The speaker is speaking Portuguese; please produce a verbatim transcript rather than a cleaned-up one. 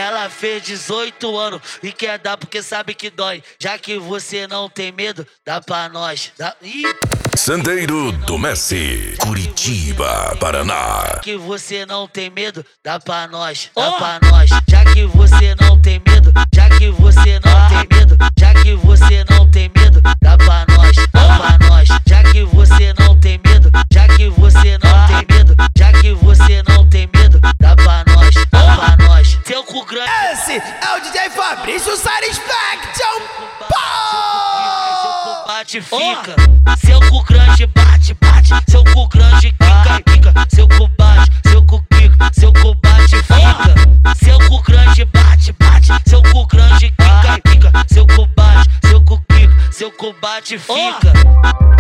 Ela fez dezoito anos e quer dar porque sabe que dói. Já que você não tem medo, dá pra nós. Dá... Ih! Sandeiro do Messi, Curitiba, Paraná. Já que você não tem medo, dá pra nós, dá oh. pra nós. Já que você não tem medo, já que você não ah. tem medo, já que você não tem medo, dá pra nós, dá pra nós. Já que você não tem medo, já que você não ah. tem medo, já que você não tem medo, dá pra nós, dá pra nós. Seu cu grande. Esse é o D J Fabrício Satisfaction. Bate, fica. Oh. Seu cu grande bate, bate. Seu cu grande quica, quica. Seu cu bate, seu cu quica. Seu cu bate, fica. Oh. Seu cu grande bate, bate. Seu cu grande quica, quica. Seu cu bate, seu cu quica. Seu cu bate, fica. Oh.